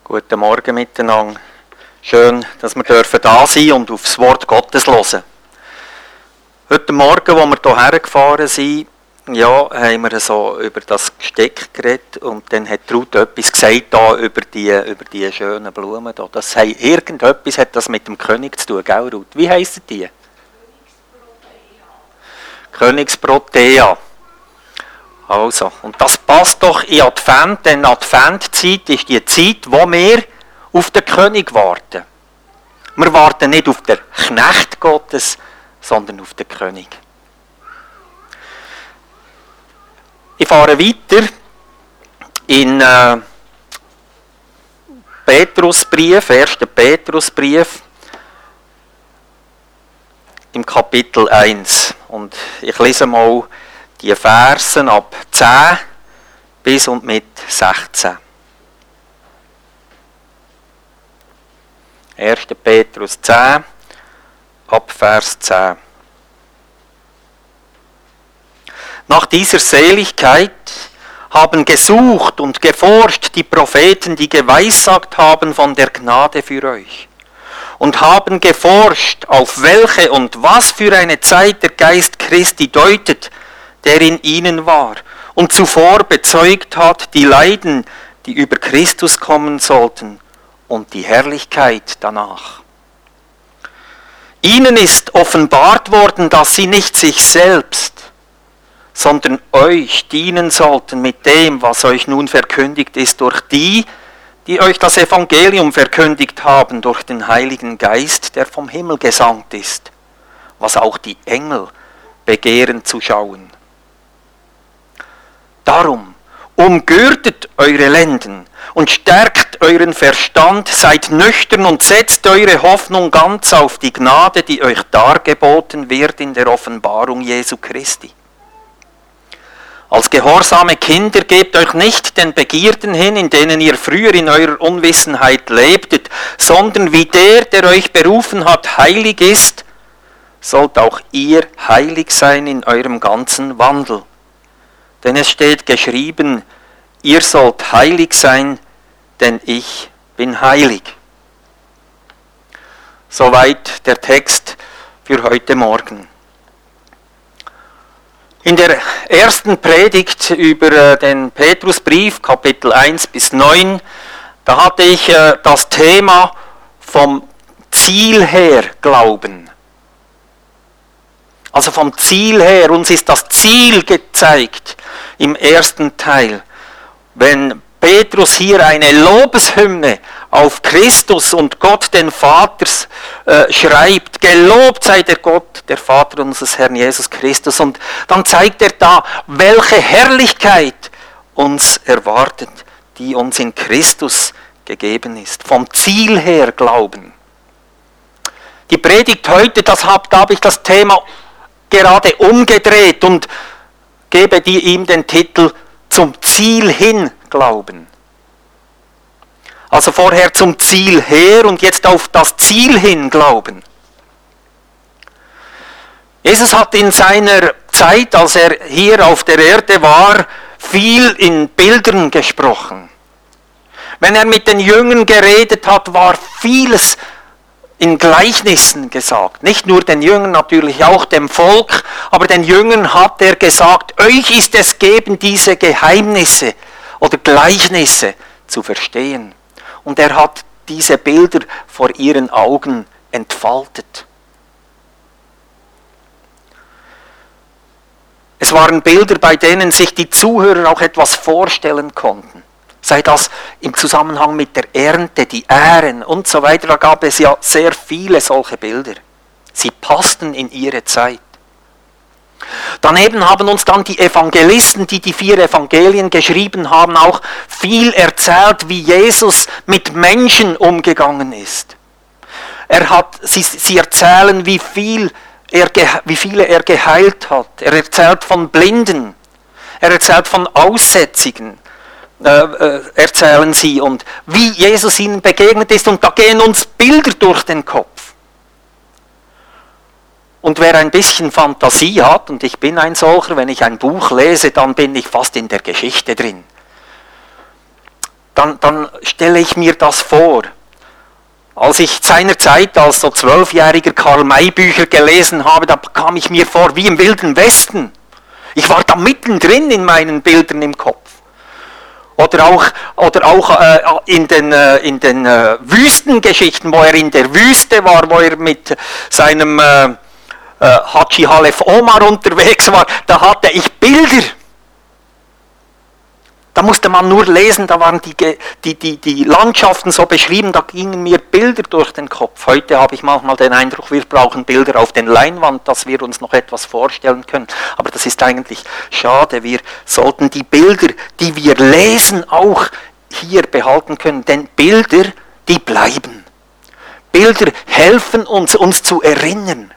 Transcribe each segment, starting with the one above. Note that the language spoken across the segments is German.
Guten Morgen miteinander. Schön, dass wir da sein dürfen und aufs Wort Gottes hören. Heute Morgen, als wir hierher gefahren sind, haben wir so über das Gesteck geredet und dann hat Ruth etwas gesagt über die schönen Blumen. Irgendetwas hat das mit dem König zu tun, gell Ruth? Wie heissen die? Königsprotea. Also, und das passt doch in Advent, denn Adventzeit ist die Zeit, wo wir auf den König warten. Wir warten nicht auf den Knecht Gottes, sondern auf den König. Ich fahre weiter in Petrusbrief, 1. Petrusbrief, im Kapitel 1. Und ich lese mal die Versen ab 10 bis und mit 16. 1. Petrus 10, ab Vers 10. Nach dieser Seligkeit haben gesucht und geforscht die Propheten, die geweissagt haben von der Gnade für euch. Und haben geforscht, auf welche und was für eine Zeit der Geist Christi deutet, der in ihnen war und zuvor bezeugt hat die Leiden, die über Christus kommen sollten und die Herrlichkeit danach. Ihnen ist offenbart worden, dass sie nicht sich selbst, sondern euch dienen sollten mit dem, was euch nun verkündigt ist, durch die, die euch das Evangelium verkündigt haben, durch den Heiligen Geist, der vom Himmel gesandt ist, was auch die Engel begehren zu schauen. Darum, umgürtet eure Lenden und stärkt euren Verstand, seid nüchtern und setzt eure Hoffnung ganz auf die Gnade, die euch dargeboten wird in der Offenbarung Jesu Christi. Als gehorsame Kinder gebt euch nicht den Begierden hin, in denen ihr früher in eurer Unwissenheit lebtet, sondern wie der euch berufen hat, heilig ist, sollt auch ihr heilig sein in eurem ganzen Wandel. Denn es steht geschrieben, ihr sollt heilig sein, denn ich bin heilig. Soweit der Text für heute Morgen. In der ersten Predigt über den Petrusbrief, Kapitel 1 bis 9, da hatte ich das Thema vom Ziel her Glauben. Also vom Ziel her, uns ist das Ziel gezeigt im ersten Teil. Wenn Petrus hier eine Lobeshymne auf Christus und Gott den Vater schreibt, gelobt sei der Gott, der Vater unseres Herrn Jesus Christus, und dann zeigt er da, welche Herrlichkeit uns erwartet, die uns in Christus gegeben ist. Vom Ziel her Glauben. Die Predigt heute, da habe ich das Thema gerade umgedreht und gebe ihm den Titel zum Ziel hin Glauben. Also vorher zum Ziel her und jetzt auf das Ziel hin Glauben. Jesus hat in seiner Zeit, als er hier auf der Erde war, viel in Bildern gesprochen. Wenn er mit den Jüngern geredet hat, war vieles in Gleichnissen gesagt. Nicht nur den Jüngern, natürlich auch dem Volk, aber den Jüngern hat er gesagt, euch ist es gegeben, diese Geheimnisse oder Gleichnisse zu verstehen. Und er hat diese Bilder vor ihren Augen entfaltet. Es waren Bilder, bei denen sich die Zuhörer auch etwas vorstellen konnten. Sei das im Zusammenhang mit der Ernte, die Ähren und so weiter, da gab es ja sehr viele solche Bilder. Sie passten in ihre Zeit. Daneben haben uns dann die Evangelisten, die die 4 Evangelien geschrieben haben, auch viel erzählt, wie Jesus mit Menschen umgegangen ist. Sie erzählen, wie viele er geheilt hat. Er erzählt von Blinden. Er erzählt von Aussätzigen. Erzählen sie und wie Jesus ihnen begegnet ist, und da gehen uns Bilder durch den Kopf. Und wer ein bisschen Fantasie hat, und ich bin ein solcher, wenn ich ein Buch lese, dann bin ich fast in der Geschichte drin. dann stelle ich mir das vor. Als ich seinerzeit als so 12-jähriger Karl-May-Bücher gelesen habe, da kam ich mir vor wie im Wilden Westen. Ich war da mittendrin in meinen Bildern im Kopf. Oder auch in den Wüstengeschichten, wo er in der Wüste war, wo er mit seinem Haji Halef Omar unterwegs war, da hatte ich Bilder. Da musste man nur lesen, da waren die Landschaften so beschrieben, da gingen mir Bilder durch den Kopf. Heute habe ich manchmal den Eindruck, wir brauchen Bilder auf den Leinwand, dass wir uns noch etwas vorstellen können. Aber das ist eigentlich schade. Wir sollten die Bilder, die wir lesen, auch hier behalten können. Denn Bilder, die bleiben. Bilder helfen uns zu erinnern.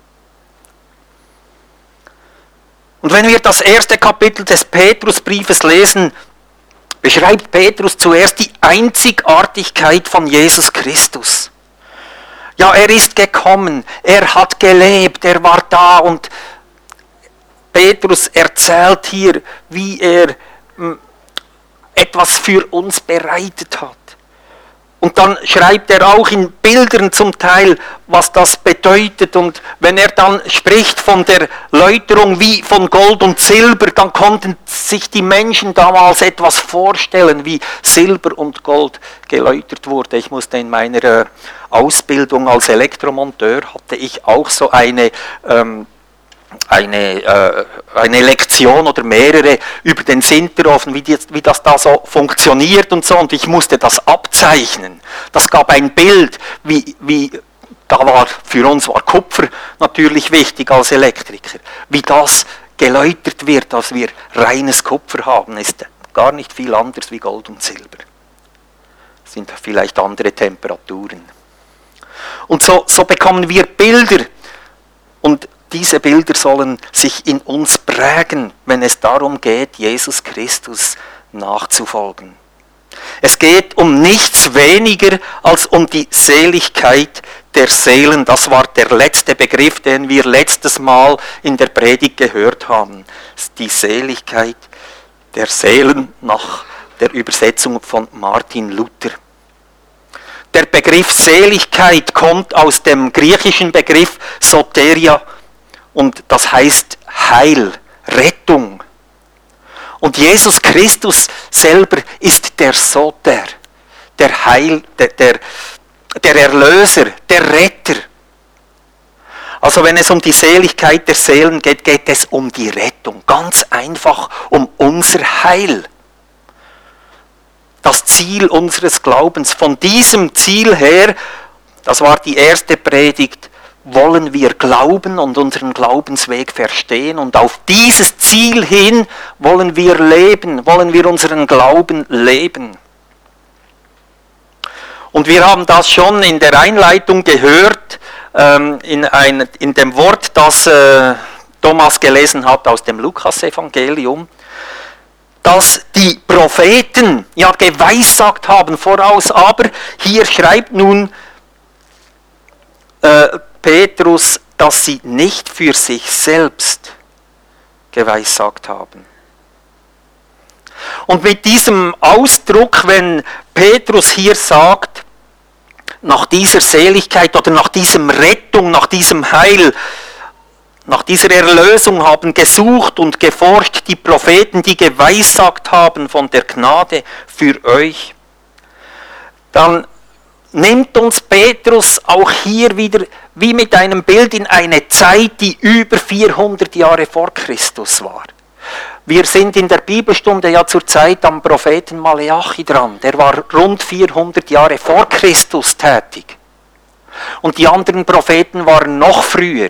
Und wenn wir das erste Kapitel des Petrusbriefes lesen, beschreibt Petrus zuerst die Einzigartigkeit von Jesus Christus. Ja, er ist gekommen, er hat gelebt, er war da und Petrus erzählt hier, wie er etwas für uns bereitet hat. Und dann schreibt er auch in Bildern zum Teil, was das bedeutet. Und wenn er dann spricht von der Läuterung wie von Gold und Silber, dann konnten sich die Menschen damals etwas vorstellen, wie Silber und Gold geläutert wurde. Ich musste in meiner Ausbildung als Elektromonteur, hatte ich auch so eine Lektion oder mehrere über den Sinterofen, wie das da so funktioniert und so, und ich musste das abzeichnen. Das gab ein Bild, für uns war Kupfer natürlich wichtig als Elektriker, wie das geläutert wird, dass wir reines Kupfer haben, ist gar nicht viel anders wie Gold und Silber. Das sind vielleicht andere Temperaturen. Und so bekommen wir Bilder, und diese Bilder sollen sich in uns prägen, wenn es darum geht, Jesus Christus nachzufolgen. Es geht um nichts weniger als um die Seligkeit der Seelen. Das war der letzte Begriff, den wir letztes Mal in der Predigt gehört haben. Die Seligkeit der Seelen nach der Übersetzung von Martin Luther. Der Begriff Seligkeit kommt aus dem griechischen Begriff Soteria. Und das heißt Heil, Rettung. Und Jesus Christus selber ist der Soter, der Heil, der Erlöser, der Retter. Also wenn es um die Seligkeit der Seelen geht, geht es um die Rettung. Ganz einfach um unser Heil. Das Ziel unseres Glaubens. Von diesem Ziel her, das war die erste Predigt, wollen wir glauben und unseren Glaubensweg verstehen, und auf dieses Ziel hin wollen wir leben, wollen wir unseren Glauben leben. Und wir haben das schon in der Einleitung gehört, in dem Wort, das Thomas gelesen hat aus dem Lukas-Evangelium, dass die Propheten ja geweissagt haben voraus, aber hier schreibt nun Petrus, dass sie nicht für sich selbst geweissagt haben. Und mit diesem Ausdruck, wenn Petrus hier sagt, nach dieser Seligkeit oder nach diesem Rettung, nach diesem Heil, nach dieser Erlösung haben gesucht und geforscht die Propheten, die geweissagt haben von der Gnade für euch, dann nimmt uns Petrus auch hier wieder wie mit einem Bild in eine Zeit, die über 400 Jahre vor Christus war. Wir sind in der Bibelstunde ja zur Zeit am Propheten Maleachi dran. Der war rund 400 Jahre vor Christus tätig. Und die anderen Propheten waren noch früher.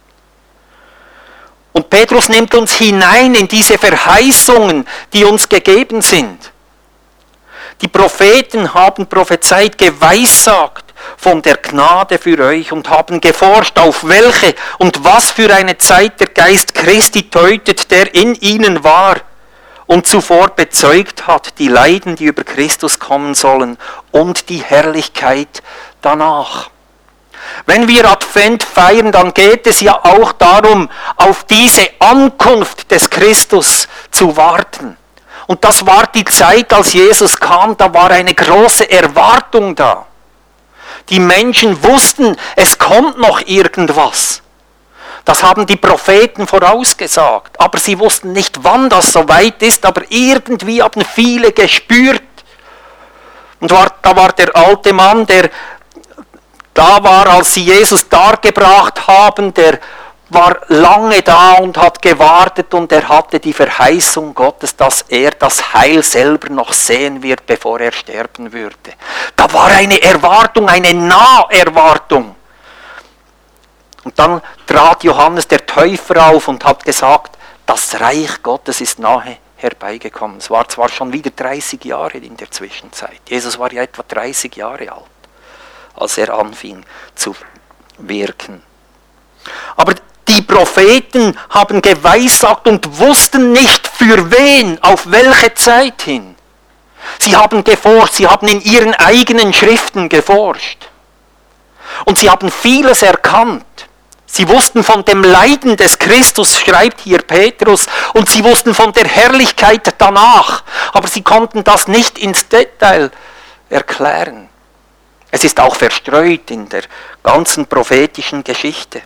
Und Petrus nimmt uns hinein in diese Verheißungen, die uns gegeben sind. Die Propheten haben prophezeit, geweissagt von der Gnade für euch und haben geforscht, auf welche und was für eine Zeit der Geist Christi deutet, der in ihnen war und zuvor bezeugt hat, die Leiden, die über Christus kommen sollen, und die Herrlichkeit danach. Wenn wir Advent feiern, dann geht es ja auch darum, auf diese Ankunft des Christus zu warten. Und das war die Zeit, als Jesus kam, da war eine große Erwartung da. Die Menschen wussten, es kommt noch irgendwas. Das haben die Propheten vorausgesagt. Aber sie wussten nicht, wann das so weit ist, aber irgendwie haben viele gespürt. Und da war der alte Mann, der da war, als sie Jesus dargebracht haben, der war lange da und hat gewartet und er hatte die Verheißung Gottes, dass er das Heil selber noch sehen wird, bevor er sterben würde. Da war eine Erwartung, eine Naherwartung. Und dann trat Johannes der Täufer auf und hat gesagt, das Reich Gottes ist nahe herbeigekommen. Es war zwar schon wieder 30 Jahre in der Zwischenzeit. Jesus war ja etwa 30 Jahre alt, als er anfing zu wirken. Aber die Propheten haben geweissagt und wussten nicht für wen, auf welche Zeit hin. Sie haben geforscht, sie haben in ihren eigenen Schriften geforscht. Und sie haben vieles erkannt. Sie wussten von dem Leiden des Christus, schreibt hier Petrus, und sie wussten von der Herrlichkeit danach. Aber sie konnten das nicht ins Detail erklären. Es ist auch verstreut in der ganzen prophetischen Geschichte.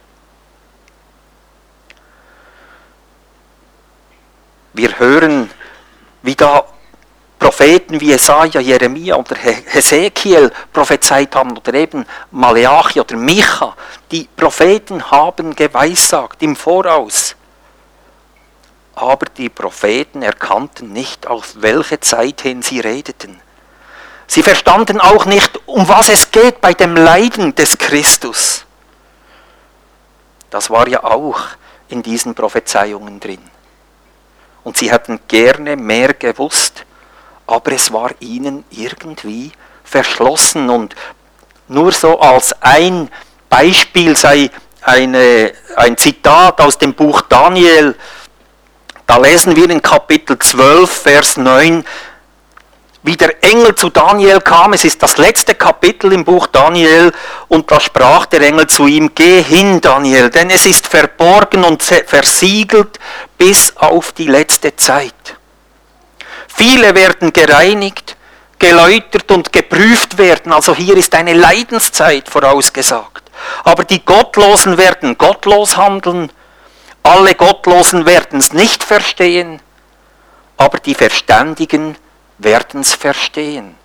Wir hören, wie da Propheten wie Jesaja, Jeremia oder Hesekiel prophezeit haben oder eben Maleachi oder Micha. Die Propheten haben geweissagt im Voraus. Aber die Propheten erkannten nicht, auf welche Zeit hin sie redeten. Sie verstanden auch nicht, um was es geht bei dem Leiden des Christus. Das war ja auch in diesen Prophezeiungen drin. Und sie hätten gerne mehr gewusst, aber es war ihnen irgendwie verschlossen. Und nur so als ein Beispiel sei ein Zitat aus dem Buch Daniel. Da lesen wir in Kapitel 12, Vers 9, wie der Engel zu Daniel kam. Es ist das letzte Kapitel im Buch Daniel und da sprach der Engel zu ihm, geh hin, Daniel, denn es ist verborgen und versiegelt bis auf die letzte Zeit. Viele werden gereinigt, geläutert und geprüft werden. Also hier ist eine Leidenszeit vorausgesagt. Aber die Gottlosen werden gottlos handeln. Alle Gottlosen werden es nicht verstehen. Aber die Verständigen werden es verstehen.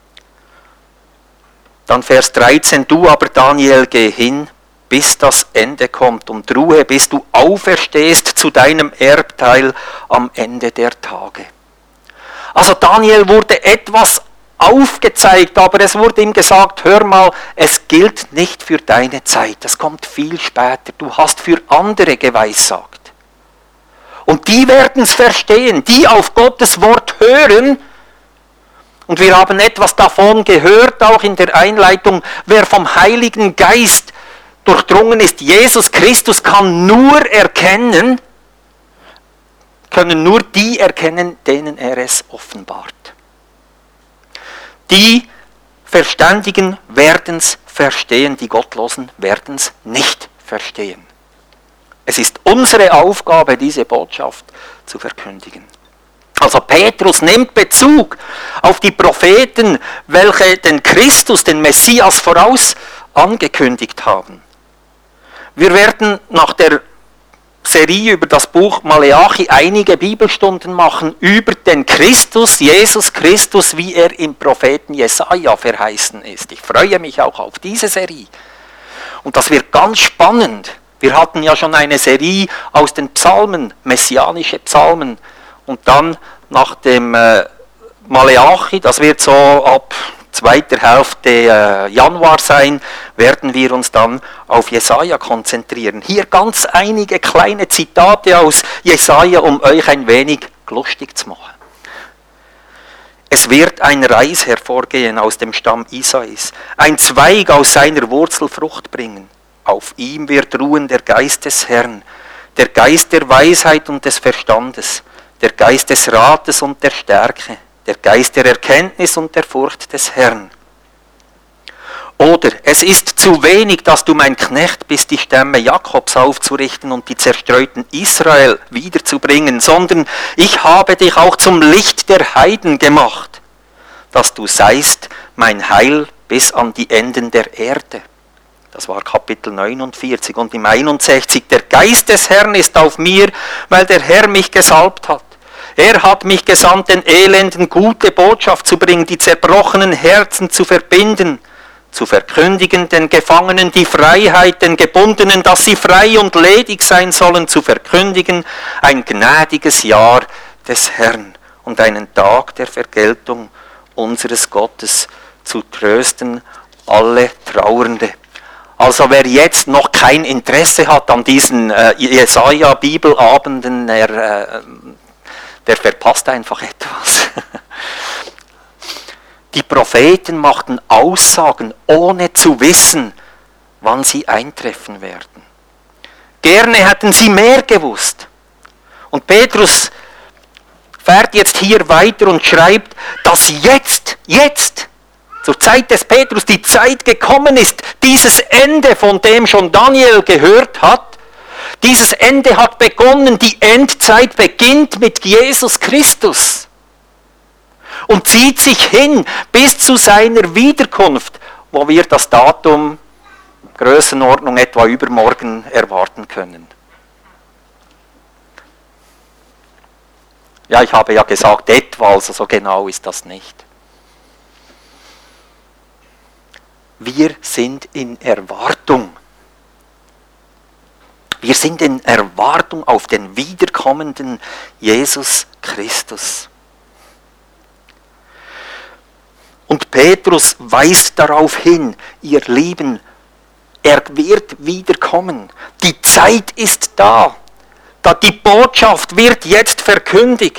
Dann Vers 13, du aber Daniel, geh hin, bis das Ende kommt und ruhe, bis du auferstehst zu deinem Erbteil am Ende der Tage. Also Daniel wurde etwas aufgezeigt, aber es wurde ihm gesagt, hör mal, es gilt nicht für deine Zeit, das kommt viel später, du hast für andere geweissagt. Und die werden es verstehen, die auf Gottes Wort hören. Und wir haben etwas davon gehört, auch in der Einleitung, wer vom Heiligen Geist durchdrungen ist, Jesus Christus kann nur erkennen, können nur die erkennen, denen er es offenbart. Die Verständigen werden es verstehen, die Gottlosen werden es nicht verstehen. Es ist unsere Aufgabe, diese Botschaft zu verkündigen. Also Petrus nimmt Bezug auf die Propheten, welche den Christus, den Messias voraus angekündigt haben. Wir werden nach der Serie über das Buch Maleachi einige Bibelstunden machen über den Christus, Jesus Christus, wie er im Propheten Jesaja verheißen ist. Ich freue mich auch auf diese Serie. Und das wird ganz spannend. Wir hatten ja schon eine Serie aus den Psalmen, messianische Psalmen. Und dann nach dem Maleachi, das wird so ab zweiter Hälfte Januar sein, werden wir uns dann auf Jesaja konzentrieren. Hier ganz einige kleine Zitate aus Jesaja, um euch ein wenig lustig zu machen. Es wird ein Reis hervorgehen aus dem Stamm Isais, ein Zweig aus seiner Wurzel Frucht bringen. Auf ihm wird ruhen der Geist des Herrn, der Geist der Weisheit und des Verstandes, der Geist des Rates und der Stärke, der Geist der Erkenntnis und der Furcht des Herrn. Oder es ist zu wenig, dass du mein Knecht bist, die Stämme Jakobs aufzurichten und die zerstreuten Israel wiederzubringen, sondern ich habe dich auch zum Licht der Heiden gemacht, dass du seist mein Heil bis an die Enden der Erde. Das war Kapitel 49 und im 61. Der Geist des Herrn ist auf mir, weil der Herr mich gesalbt hat. Er hat mich gesandt, den Elenden gute Botschaft zu bringen, die zerbrochenen Herzen zu verbinden, zu verkündigen den Gefangenen die Freiheit, den Gebundenen, dass sie frei und ledig sein sollen, zu verkündigen ein gnädiges Jahr des Herrn und einen Tag der Vergeltung unseres Gottes, zu trösten alle Trauernde. Also wer jetzt noch kein Interesse hat an diesen Jesaja-Bibelabenden, der verpasst einfach etwas. Die Propheten machten Aussagen, ohne zu wissen, wann sie eintreffen werden. Gerne hätten sie mehr gewusst. Und Petrus fährt jetzt hier weiter und schreibt, dass jetzt, zur Zeit des Petrus, die Zeit gekommen ist, dieses Ende, von dem schon Daniel gehört hat, dieses Ende hat begonnen, die Endzeit beginnt mit Jesus Christus und zieht sich hin bis zu seiner Wiederkunft, wo wir das Datum Größenordnung etwa übermorgen erwarten können. Ja, ich habe ja gesagt etwa, also so genau ist das nicht. Wir sind in Erwartung. Wir sind in Erwartung auf den wiederkommenden Jesus Christus. Und Petrus weist darauf hin, ihr Lieben, er wird wiederkommen. Die Zeit ist da. Die Botschaft wird jetzt verkündigt.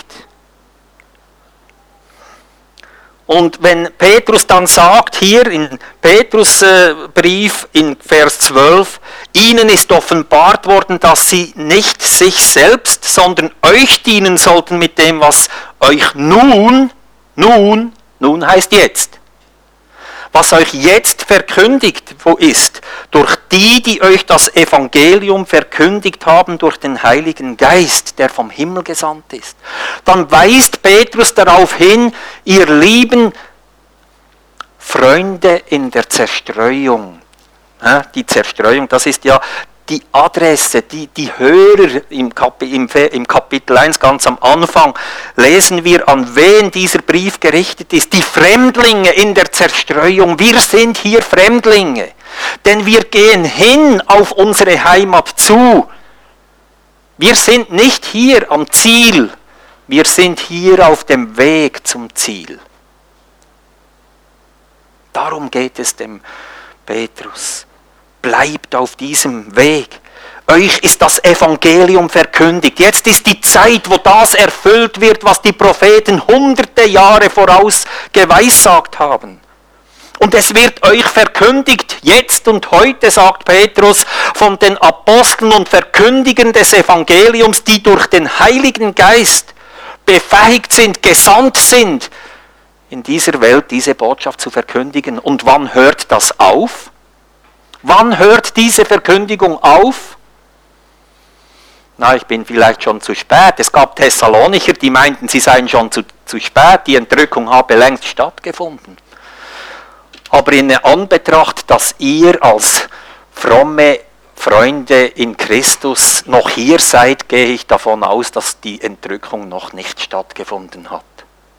Und wenn Petrus dann sagt, hier in Petrus Brief in Vers 12, ihnen ist offenbart worden, dass sie nicht sich selbst, sondern euch dienen sollten mit dem, was euch nun heißt jetzt, was euch jetzt verkündigt ist, durch die euch das Evangelium verkündigt haben, durch den Heiligen Geist, der vom Himmel gesandt ist. Dann weist Petrus darauf hin, ihr lieben Freunde in der Zerstreuung. Die Zerstreuung, das ist ja die Adresse, die Hörer im Kapitel 1 ganz am Anfang, lesen wir, an wen dieser Brief gerichtet ist. Die Fremdlinge in der Zerstreuung. Wir sind hier Fremdlinge, denn wir gehen hin auf unsere Heimat zu. Wir sind nicht hier am Ziel, wir sind hier auf dem Weg zum Ziel. Darum geht es dem Petrus. Bleibt auf diesem Weg. Euch ist das Evangelium verkündigt. Jetzt ist die Zeit, wo das erfüllt wird, was die Propheten hunderte Jahre voraus geweissagt haben. Und es wird euch verkündigt, jetzt und heute, sagt Petrus, von den Aposteln und Verkündigern des Evangeliums, die durch den Heiligen Geist befähigt sind, gesandt sind, in dieser Welt diese Botschaft zu verkündigen. Und wann hört das auf? Wann hört diese Verkündigung auf? Ich bin vielleicht schon zu spät. Es gab Thessalonicher, die meinten, sie seien schon zu spät. Die Entrückung habe längst stattgefunden. Aber in Anbetracht, dass ihr als fromme Freunde in Christus noch hier seid, gehe ich davon aus, dass die Entrückung noch nicht stattgefunden hat.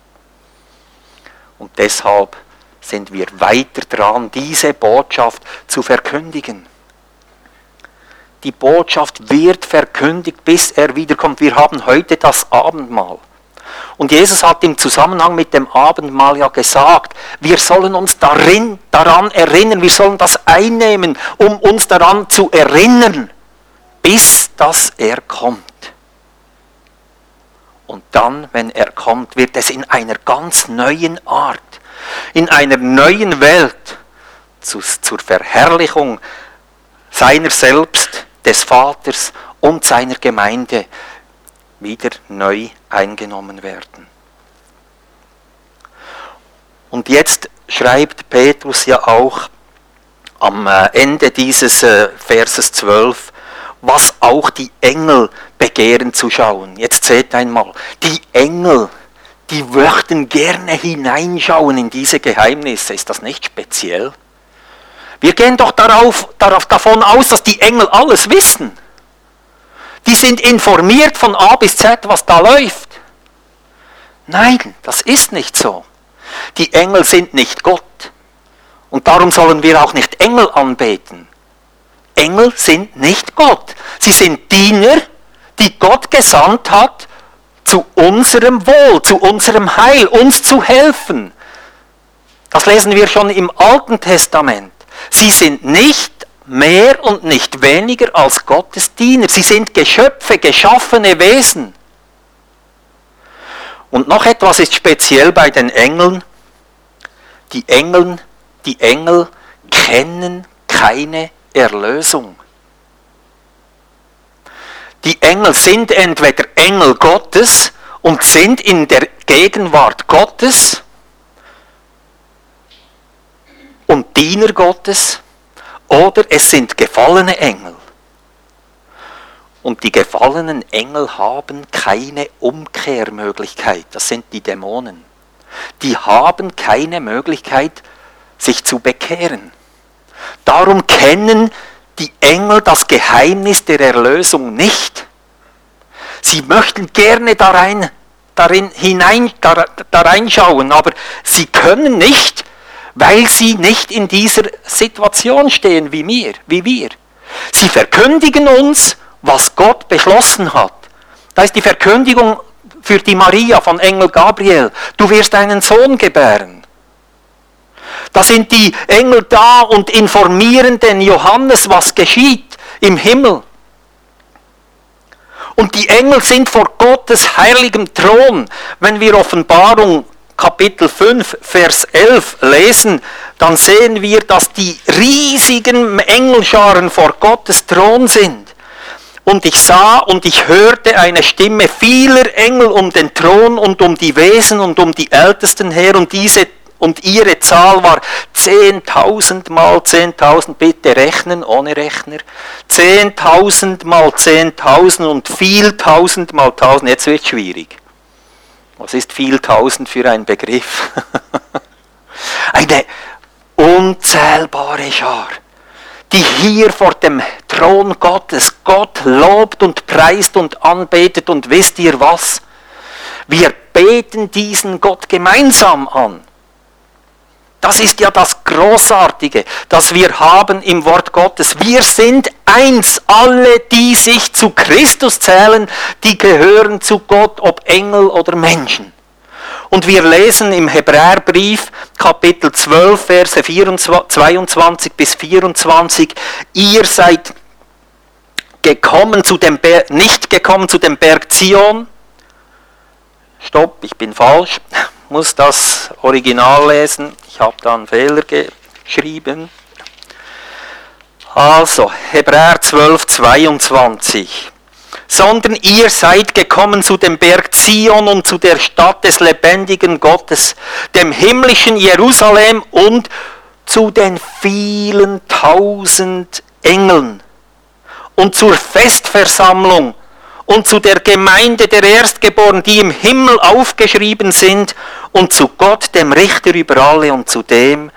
Und deshalb sind wir weiter dran, diese Botschaft zu verkündigen. Die Botschaft wird verkündigt, bis er wiederkommt. Wir haben heute das Abendmahl. Und Jesus hat im Zusammenhang mit dem Abendmahl ja gesagt, wir sollen uns daran erinnern, wir sollen das einnehmen, um uns daran zu erinnern, bis dass er kommt. Und dann, wenn er kommt, wird es in einer ganz neuen Art, in einer neuen Welt zur Verherrlichung seiner selbst, des Vaters und seiner Gemeinde wieder neu eingenommen werden. Und jetzt schreibt Petrus ja auch am Ende dieses Verses 12, was auch die Engel begehren zu schauen. Jetzt seht einmal, die Engel, die möchten gerne hineinschauen in diese Geheimnisse. Ist das nicht speziell? Wir gehen doch davon aus, dass die Engel alles wissen. Die sind informiert von A bis Z, was da läuft. Nein, das ist nicht so. Die Engel sind nicht Gott. Und darum sollen wir auch nicht Engel anbeten. Engel sind nicht Gott. Sie sind Diener, die Gott gesandt hat, zu unserem Wohl, zu unserem Heil, uns zu helfen. Das lesen wir schon im Alten Testament. Sie sind nicht mehr und nicht weniger als Gottes Diener. Sie sind Geschöpfe, geschaffene Wesen. Und noch etwas ist speziell bei den Engeln. Die Engel kennen keine Erlösung. Die Engel sind entweder Engel Gottes und sind in der Gegenwart Gottes und Diener Gottes, oder es sind gefallene Engel. Und die gefallenen Engel haben keine Umkehrmöglichkeit. Das sind die Dämonen. Die haben keine Möglichkeit, sich zu bekehren. Darum kennen die Engel das Geheimnis der Erlösung nicht. Sie möchten gerne da reinschauen, aber sie können nicht, weil sie nicht in dieser Situation stehen wie wir. Sie verkündigen uns, was Gott beschlossen hat. Da ist die Verkündigung für die Maria von Engel Gabriel. Du wirst einen Sohn gebären. Da sind die Engel da und informieren den Johannes, was geschieht im Himmel. Und die Engel sind vor Gottes heiligem Thron. Wenn wir Offenbarung Kapitel 5, Vers 11 lesen, dann sehen wir, dass die riesigen Engelscharen vor Gottes Thron sind. Und ich sah und ich hörte eine Stimme vieler Engel um den Thron und um die Wesen und um die Ältesten her, und ihre Zahl war 10.000 mal 10.000, bitte rechnen, ohne Rechner. 10.000 mal 10.000 und viel 1.000 mal 1.000, jetzt wird es schwierig. Was ist viel 1.000 für ein Begriff? Eine unzählbare Schar, die hier vor dem Thron Gottes Gott lobt und preist und anbetet, und wisst ihr was? Wir beten diesen Gott gemeinsam an. Das ist ja das Großartige, das wir haben im Wort Gottes. Wir sind eins, alle, die sich zu Christus zählen, die gehören zu Gott, ob Engel oder Menschen. Und wir lesen im Hebräerbrief, Kapitel 12, Verse 22 bis 24, ihr seid nicht gekommen zu dem Berg Zion. Stopp, ich bin falsch. Muss das Original lesen. Ich habe da einen Fehler geschrieben. Also, Hebräer 12, 22. Sondern ihr seid gekommen zu dem Berg Zion und zu der Stadt des lebendigen Gottes, dem himmlischen Jerusalem und zu den vielen tausend Engeln und zur Festversammlung und zu der Gemeinde der Erstgeborenen, die im Himmel aufgeschrieben sind, und zu Gott, dem Richter über alle, und zu den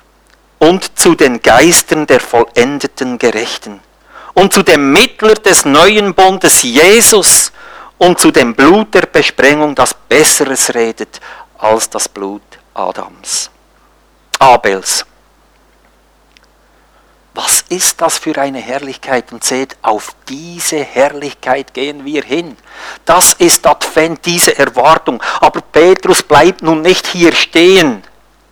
Geistern der vollendeten Gerechten, und zu dem Mittler des neuen Bundes, Jesus, und zu dem Blut der Besprengung, das Besseres redet als das Blut Abels. Was ist das für eine Herrlichkeit? Und seht, auf diese Herrlichkeit gehen wir hin. Das ist Advent, diese Erwartung. Aber Petrus bleibt nun nicht hier stehen.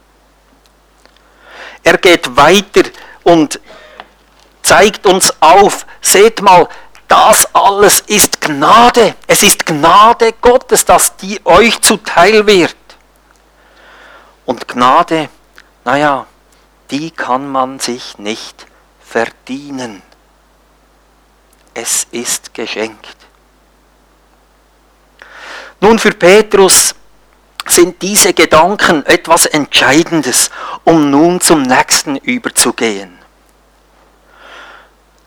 Er geht weiter und zeigt uns auf, seht mal, das alles ist Gnade. Es ist Gnade Gottes, dass die euch zuteil wird. Und Gnade, die kann man sich nicht verdienen. Es ist geschenkt. Nun, für Petrus sind diese Gedanken etwas Entscheidendes, um nun zum nächsten überzugehen.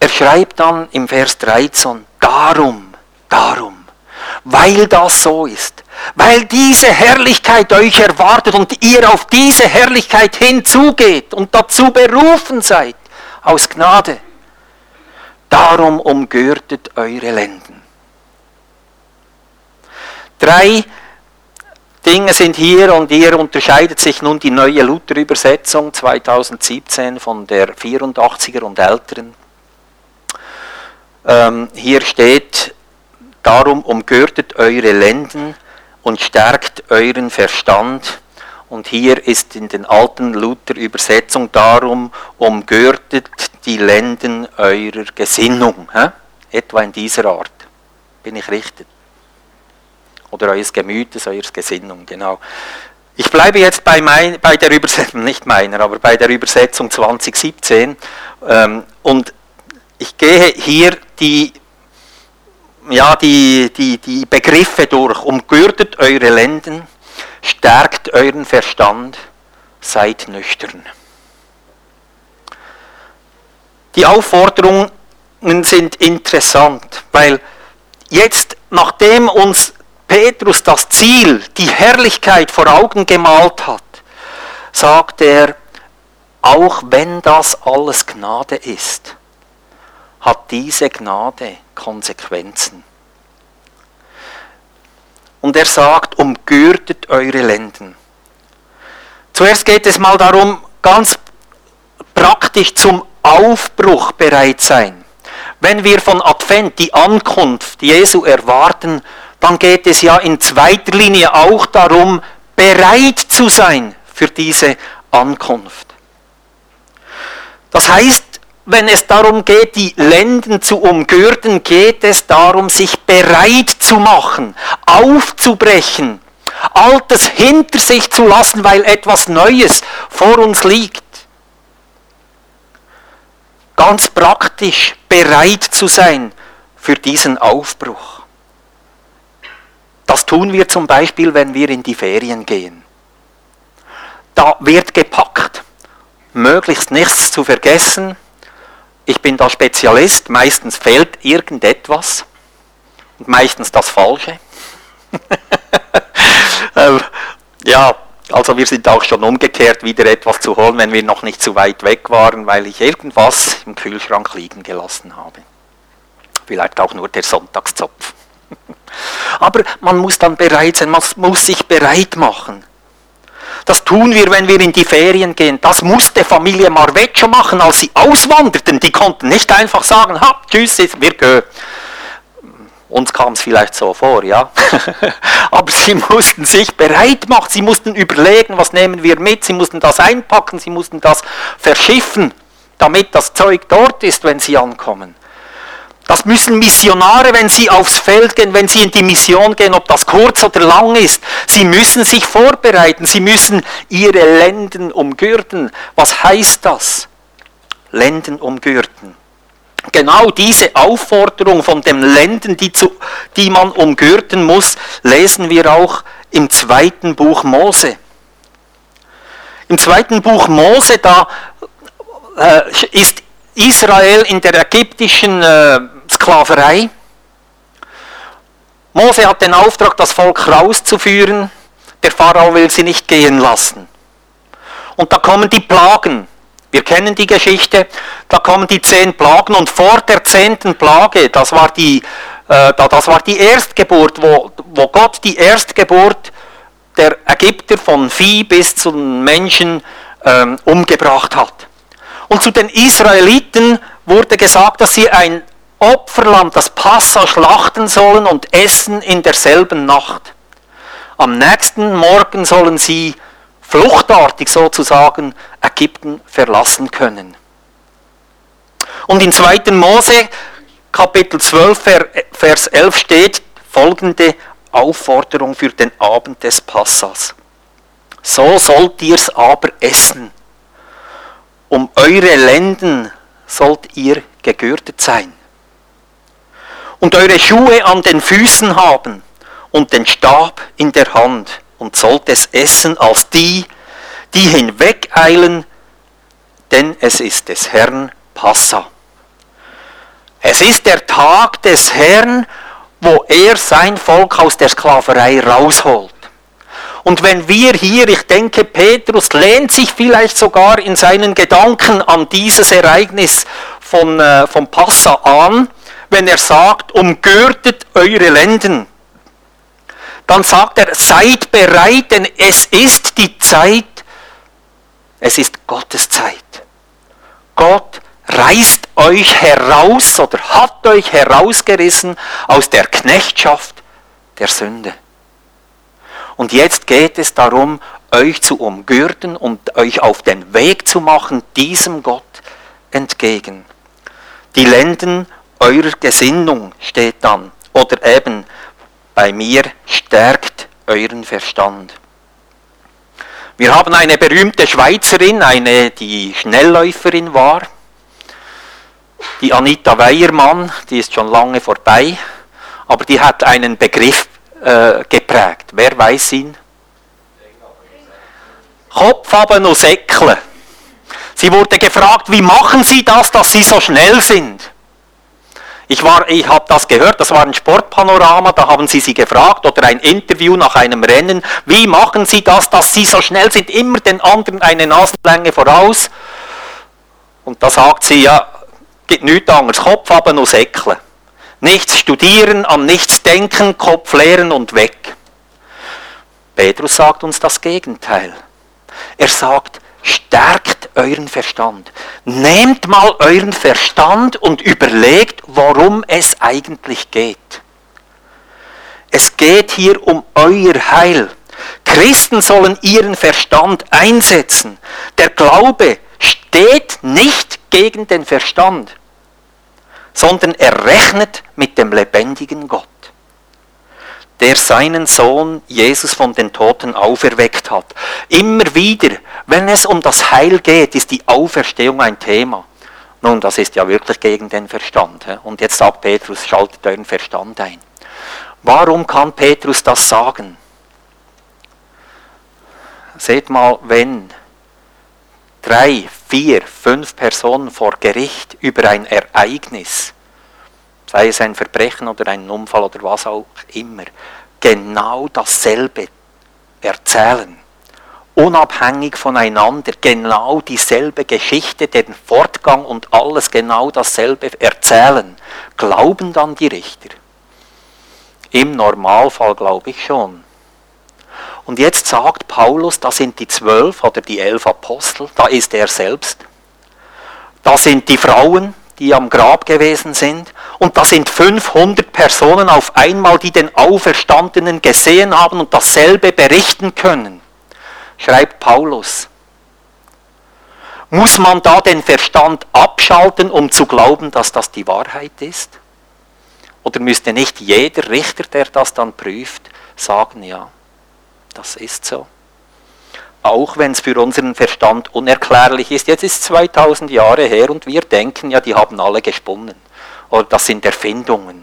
schreibt dann im Vers 13, darum, weil das so ist, weil diese Herrlichkeit euch erwartet und ihr auf diese Herrlichkeit hinzugeht und dazu berufen seid, aus Gnade, darum umgürtet eure Lenden. 3 Dinge sind hier und hier unterscheidet sich nun die neue Luther-Übersetzung 2017 von der 84er und älteren. Hier steht, darum umgürtet eure Lenden und stärkt euren Verstand. Und hier ist in den alten Luther-Übersetzung, darum umgürtet die Lenden eurer Gesinnung. Etwa in dieser Art. Bin ich richtig? Oder eures Gemütes, eures Gesinnung, genau. Ich bleibe jetzt bei der Übersetzung, nicht meiner, aber bei der Übersetzung 2017. Und ich gehe hier die Begriffe durch. Umgürtet eure Lenden, stärkt euren Verstand, seid nüchtern. Die Aufforderungen sind interessant, weil jetzt, nachdem uns Petrus das Ziel, die Herrlichkeit vor Augen gemalt hat, sagt er, auch wenn das alles Gnade ist, hat diese Gnade Konsequenzen. Und er sagt, umgürtet eure Lenden. Zuerst geht es mal darum, ganz praktisch zum Aufbruch bereit sein. Wenn wir von Advent die Ankunft Jesu erwarten, dann geht es ja in zweiter Linie auch darum, bereit zu sein für diese Ankunft. Das heißt, wenn es darum geht, die Lenden zu umgürten, geht es darum, sich bereit zu machen, aufzubrechen, Altes hinter sich zu lassen, weil etwas Neues vor uns liegt. Ganz praktisch bereit zu sein für diesen Aufbruch. Das tun wir zum Beispiel, wenn wir in die Ferien gehen. Da wird gepackt, möglichst nichts zu vergessen. Ich bin da Spezialist, meistens fehlt irgendetwas und meistens das Falsche. Ja, also wir sind auch schon umgekehrt, wieder etwas zu holen, wenn wir noch nicht zu weit weg waren, weil ich irgendwas im Kühlschrank liegen gelassen habe. Vielleicht auch nur der Sonntagszopf. Aber man muss dann bereit sein, man muss sich bereit machen. Das tun wir, wenn wir in die Ferien gehen. Das musste Familie Marwet schon machen, als sie auswanderten. Die konnten nicht einfach sagen, tschüss, wir gehen. Uns kam es vielleicht so vor, ja. Aber sie mussten sich bereit machen, sie mussten überlegen, was nehmen wir mit, sie mussten das einpacken, sie mussten das verschiffen, damit das Zeug dort ist, wenn sie ankommen. Das müssen Missionare, wenn sie aufs Feld gehen, wenn sie in die Mission gehen, ob das kurz oder lang ist. Sie müssen sich vorbereiten, sie müssen ihre Lenden umgürten. Was heißt das? Lenden umgürten. Genau diese Aufforderung von den Lenden, die man umgürten muss, lesen wir auch im 2. Buch Mose. Im 2. Buch Mose, da ist Israel in der ägyptischen Sklaverei. Mose hat den Auftrag, das Volk rauszuführen. Der Pharao will sie nicht gehen lassen. Und da kommen die Plagen. Wir kennen die Geschichte. Da kommen die 10 Plagen und vor der 10. Plage, das war die Erstgeburt, wo Gott die Erstgeburt der Ägypter von Vieh bis zu den Menschen umgebracht hat. Und zu den Israeliten wurde gesagt, dass sie ein Opferlamm, das Passa, schlachten sollen und essen in derselben Nacht. Am nächsten Morgen sollen sie fluchtartig sozusagen Ägypten verlassen können. Und in 2. Mose, Kapitel 12, Vers 11 steht folgende Aufforderung für den Abend des Passas. So sollt ihr's aber essen. Um eure Lenden sollt ihr gegürtet sein. Und eure Schuhe an den Füßen haben und den Stab in der Hand und sollt es essen als die hinwegeilen, denn es ist des Herrn Passa. Es ist der Tag des Herrn, wo er sein Volk aus der Sklaverei rausholt. Und wenn wir hier, ich denke, Petrus lehnt sich vielleicht sogar in seinen Gedanken an dieses Ereignis vom Passa an, wenn er sagt, umgürtet eure Lenden. Dann sagt er, seid bereit, denn es ist die Zeit, es ist Gottes Zeit. Gott reißt euch heraus oder hat euch herausgerissen aus der Knechtschaft der Sünde. Und jetzt geht es darum, euch zu umgürten und euch auf den Weg zu machen, diesem Gott entgegen. Die Lenden eurer Gesinnung steht dann. Oder eben bei mir, stärkt euren Verstand. Wir haben eine berühmte Schweizerin, die Schnellläuferin war, die Anita Weiermann, die ist schon lange vorbei, aber die hat einen Begriff geprägt. Wer weiß ihn? Kopf haben und Säckle. Sie wurde gefragt, wie machen Sie das, dass Sie so schnell sind? Ich habe das gehört, das war ein Sportpanorama, da haben sie gefragt, oder ein Interview nach einem Rennen, wie machen Sie das, dass Sie so schnell sind, immer den anderen eine Nasenlänge voraus? Und da sagt sie, ja, gibt nichts anderes, Kopf haben und Säckle. Nichts studieren, an nichts denken, Kopf leeren und weg. Petrus sagt uns das Gegenteil. Er sagt, stärkt euren Verstand. Nehmt mal euren Verstand und überlegt, worum es eigentlich geht. Es geht hier um euer Heil. Christen sollen ihren Verstand einsetzen. Der Glaube steht nicht gegen den Verstand, sondern er rechnet mit dem lebendigen Gott, der seinen Sohn Jesus von den Toten auferweckt hat. Immer wieder, wenn es um das Heil geht, ist die Auferstehung ein Thema. Nun, das ist ja wirklich gegen den Verstand. Und jetzt sagt Petrus, schaltet euren Verstand ein. Warum kann Petrus das sagen? Seht mal, wenn 3, 4, 5 Personen vor Gericht über ein Ereignis, sei es ein Verbrechen oder ein Unfall oder was auch immer, genau dasselbe erzählen, unabhängig voneinander, genau dieselbe Geschichte, den Fortgang und alles genau dasselbe erzählen, glauben dann die Richter? Im Normalfall glaube ich schon. Und jetzt sagt Paulus, da sind die 12 oder die 11 Apostel, da ist er selbst. Da sind die Frauen, die am Grab gewesen sind. Und da sind 500 Personen auf einmal, die den Auferstandenen gesehen haben und dasselbe berichten können. Schreibt Paulus. Muss man da den Verstand abschalten, um zu glauben, dass das die Wahrheit ist? Oder müsste nicht jeder Richter, der das dann prüft, sagen, ja, das ist so. Auch wenn es für unseren Verstand unerklärlich ist. Jetzt ist es 2000 Jahre her und wir denken, ja, die haben alle gesponnen. Oder das sind Erfindungen.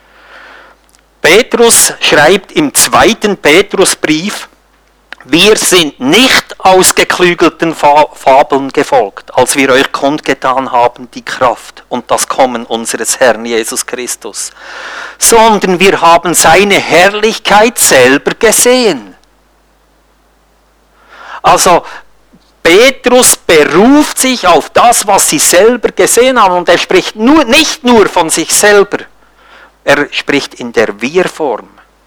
Petrus schreibt im 2. Petrusbrief, wir sind nicht ausgeklügelten Fabeln gefolgt, als wir euch kundgetan haben, die Kraft und das Kommen unseres Herrn Jesus Christus, sondern wir haben seine Herrlichkeit selber gesehen. Also Petrus beruft sich auf das, was sie selber gesehen haben, und er spricht nicht nur von sich selber, er spricht in der Wir-Form.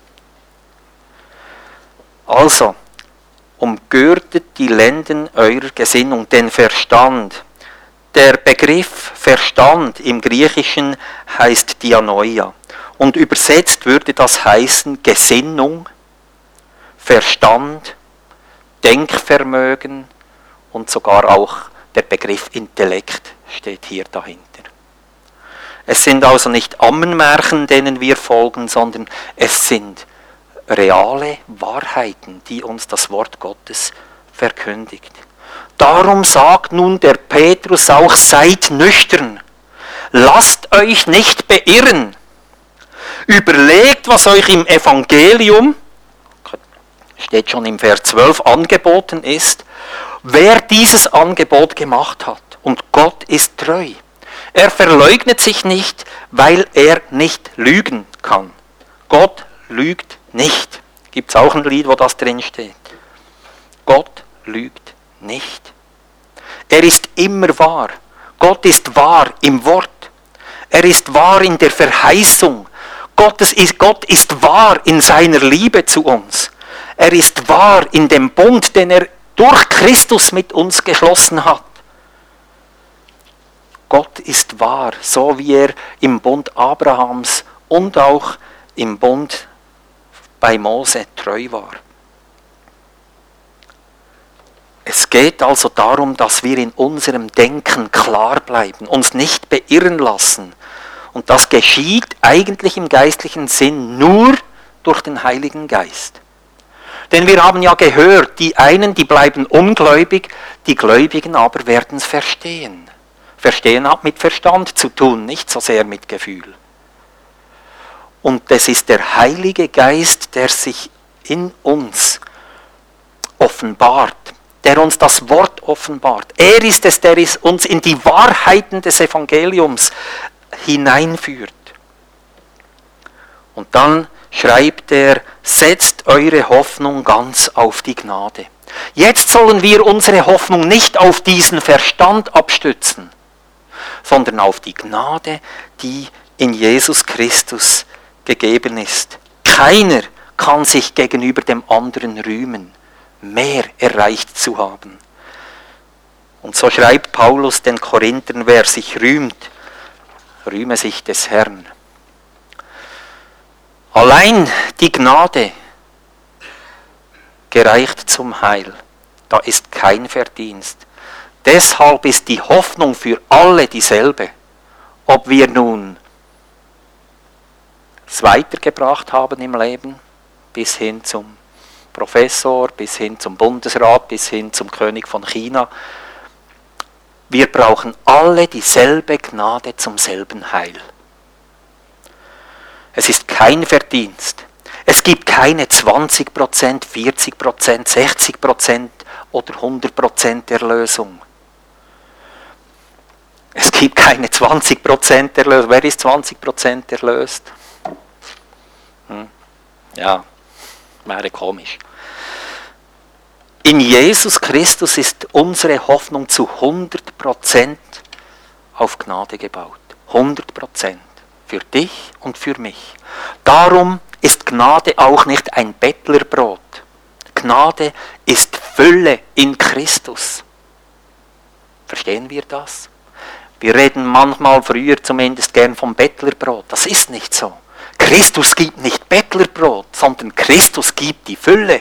Also, umgürtet die Lenden eurer Gesinnung, den Verstand. Der Begriff Verstand im Griechischen heißt Dianoia und übersetzt würde das heißen Gesinnung, Verstand, Denkvermögen und sogar auch der Begriff Intellekt steht hier dahinter. Es sind also nicht Ammenmärchen, denen wir folgen, sondern es sind reale Wahrheiten, die uns das Wort Gottes verkündigt. Darum sagt nun der Petrus auch, seid nüchtern, lasst euch nicht beirren, überlegt, was euch im Evangelium, steht schon im Vers 12, angeboten ist, wer dieses Angebot gemacht hat. Und Gott ist treu. Er verleugnet sich nicht, weil er nicht lügen kann. Gott lügt nicht. Gibt es auch ein Lied, wo das drin steht. Gott lügt nicht. Er ist immer wahr. Gott ist wahr im Wort. Er ist wahr in der Verheißung. Gott ist wahr in seiner Liebe zu uns. Er ist wahr in dem Bund, den er durch Christus mit uns geschlossen hat. Gott ist wahr, so wie er im Bund Abrahams und auch im Bund bei Mose treu war. Es geht also darum, dass wir in unserem Denken klar bleiben, uns nicht beirren lassen. Und das geschieht eigentlich im geistlichen Sinn nur durch den Heiligen Geist. Denn wir haben ja gehört, die einen, die bleiben ungläubig, die Gläubigen aber werden es verstehen. Verstehen hat mit Verstand zu tun, nicht so sehr mit Gefühl. Und es ist der Heilige Geist, der sich in uns offenbart, der uns das Wort offenbart. Er ist es, der uns in die Wahrheiten des Evangeliums hineinführt. Und dann schreibt er, setzt eure Hoffnung ganz auf die Gnade. Jetzt sollen wir unsere Hoffnung nicht auf diesen Verstand abstützen, sondern auf die Gnade, die in Jesus Christus gegeben ist. Keiner kann sich gegenüber dem anderen rühmen, mehr erreicht zu haben. Und so schreibt Paulus den Korinthern, wer sich rühmt, rühme sich des Herrn. Allein die Gnade gereicht zum Heil. Da ist kein Verdienst. Deshalb ist die Hoffnung für alle dieselbe. Ob wir nun es weitergebracht haben im Leben, bis hin zum Professor, bis hin zum Bundesrat, bis hin zum König von China. Wir brauchen alle dieselbe Gnade zum selben Heil. Es ist kein Verdienst. Es gibt keine 20%, 40%, 60% oder 100% Erlösung. Es gibt keine 20% Erlösung. Wer ist 20% erlöst? Ja, wäre komisch. In Jesus Christus ist unsere Hoffnung zu 100% auf Gnade gebaut. 100%. Für dich und für mich. Darum ist Gnade auch nicht ein Bettlerbrot. Gnade ist Fülle in Christus. Verstehen wir das? Wir reden manchmal, früher zumindest, gern vom Bettlerbrot. Das ist nicht so. Christus gibt nicht Bettlerbrot, sondern Christus gibt die Fülle.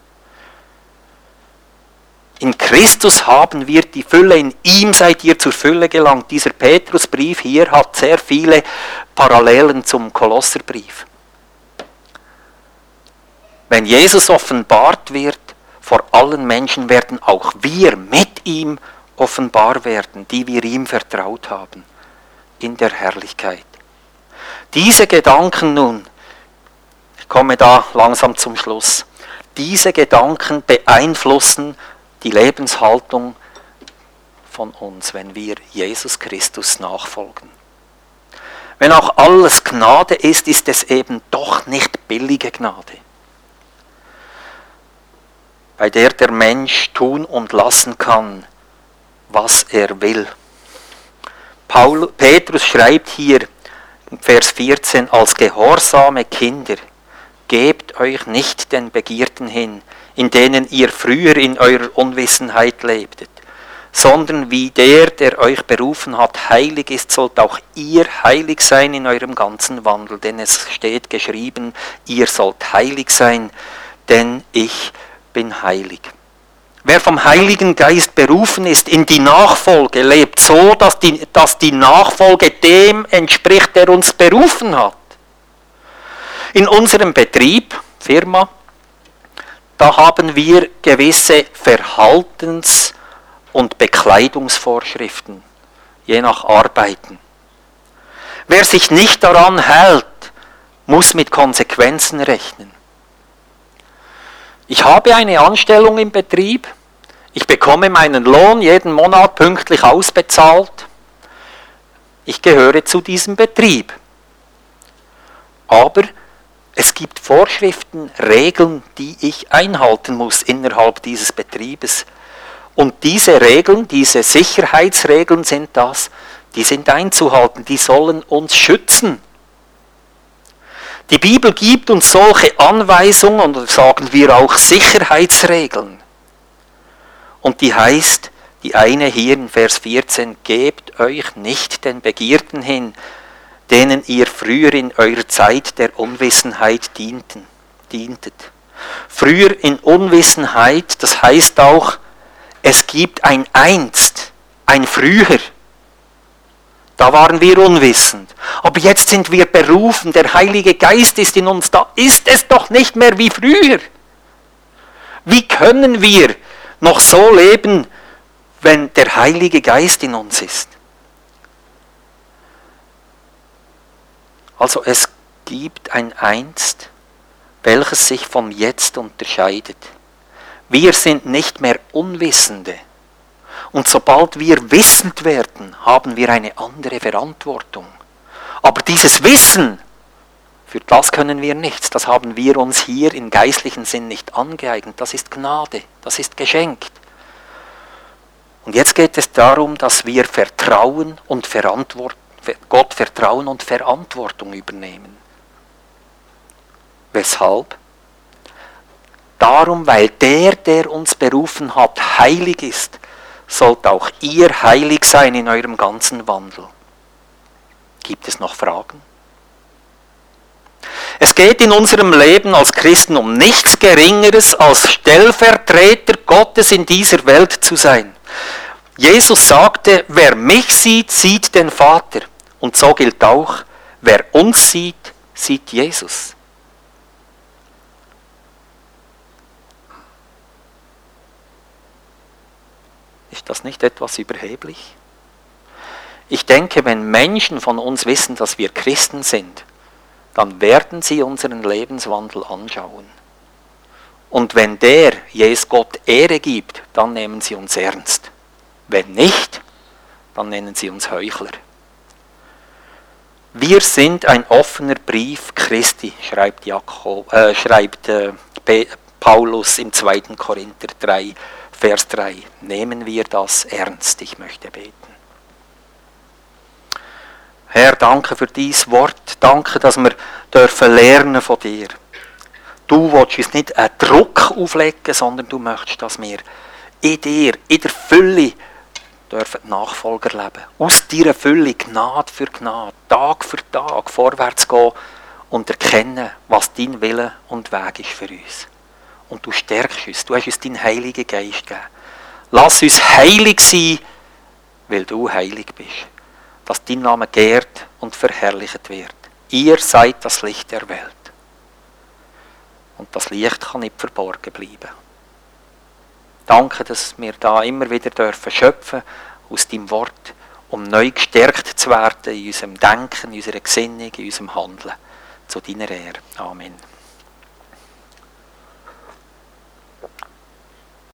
In Christus haben wir die Fülle, in ihm seid ihr zur Fülle gelangt. Dieser Petrusbrief hier hat sehr viele Parallelen zum Kolosserbrief. Wenn Jesus offenbart wird, vor allen Menschen werden auch wir mit ihm offenbar werden, die wir ihm vertraut haben, in der Herrlichkeit. Diese Gedanken nun, ich komme da langsam zum Schluss, diese Gedanken beeinflussen die Lebenshaltung von uns, wenn wir Jesus Christus nachfolgen. Wenn auch alles Gnade ist, ist es eben doch nicht billige Gnade, bei der der Mensch tun und lassen kann, was er will. Petrus schreibt hier in Vers 14, als gehorsame Kinder, gebt euch nicht den Begierden hin, in denen ihr früher in eurer Unwissenheit lebtet, sondern wie der euch berufen hat, heilig ist, sollt auch ihr heilig sein in eurem ganzen Wandel, denn es steht geschrieben, ihr sollt heilig sein, denn ich bin heilig. Wer vom Heiligen Geist berufen ist, in die Nachfolge lebt, so dass die Nachfolge dem entspricht, der uns berufen hat. In unserem Betrieb, Firma, da haben wir gewisse Verhaltens- und Bekleidungsvorschriften, je nach Arbeiten. Wer sich nicht daran hält, muss mit Konsequenzen rechnen. Ich habe eine Anstellung im Betrieb, ich bekomme meinen Lohn jeden Monat pünktlich ausbezahlt. Ich gehöre zu diesem Betrieb. Aber es gibt Vorschriften, Regeln, die ich einhalten muss innerhalb dieses Betriebes. Und diese Regeln, diese Sicherheitsregeln sind die sind einzuhalten, die sollen uns schützen. Die Bibel gibt uns solche Anweisungen, oder sagen wir auch Sicherheitsregeln. Und die heißt, die eine hier in Vers 14, gebt euch nicht den Begierden hin, denen ihr früher in eurer Zeit der Unwissenheit dientet. Früher in Unwissenheit, das heißt auch, es gibt ein Einst, ein Früher. Da waren wir unwissend. Aber jetzt sind wir berufen, der Heilige Geist ist in uns, da ist es doch nicht mehr wie früher. Wie können wir noch so leben, wenn der Heilige Geist in uns ist? Also es gibt ein Einst, welches sich vom Jetzt unterscheidet. Wir sind nicht mehr Unwissende. Und sobald wir wissend werden, haben wir eine andere Verantwortung. Aber dieses Wissen, für das können wir nichts. Das haben wir uns hier im geistlichen Sinn nicht angeeignet. Das ist Gnade, das ist geschenkt. Und jetzt geht es darum, dass wir Gott vertrauen und Verantwortung übernehmen. Weshalb? Darum, weil der uns berufen hat, heilig ist, sollt auch ihr heilig sein in eurem ganzen Wandel. Gibt es noch Fragen? Es geht in unserem Leben als Christen um nichts Geringeres, als Stellvertreter Gottes in dieser Welt zu sein. Jesus sagte, wer mich sieht, sieht den Vater. Und so gilt auch, wer uns sieht, sieht Jesus. Ist das nicht etwas überheblich? Ich denke, wenn Menschen von uns wissen, dass wir Christen sind, dann werden sie unseren Lebenswandel anschauen. Und wenn der Jesus Gott Ehre gibt, dann nehmen sie uns ernst. Wenn nicht, dann nennen sie uns Heuchler. Wir sind ein offener Brief Christi, schreibt Paulus im 2. Korinther 3, Vers 3. Nehmen wir das ernst, ich möchte beten. Herr, danke für dieses Wort. Danke, dass wir dürfen lernen von dir. Du willst uns nicht einen Druck auflegen, sondern du möchtest, dass wir in dir, in der Fülle, dürfen Nachfolger leben. Aus deiner Fülle, Gnade für Gnade, Tag für Tag vorwärts gehen und erkennen, was dein Wille und Weg ist für uns. Und du stärkst uns, du hast uns deinen Heiligen Geist gegeben. Lass uns heilig sein, weil du heilig bist. Dass dein Name geehrt und verherrlicht wird. Ihr seid das Licht der Welt. Und das Licht kann nicht verborgen bleiben. Danke, dass wir da immer wieder dürfen schöpfen aus deinem Wort, um neu gestärkt zu werden in unserem Denken, in unserer Gesinnung, in unserem Handeln. Zu deiner Ehre. Amen.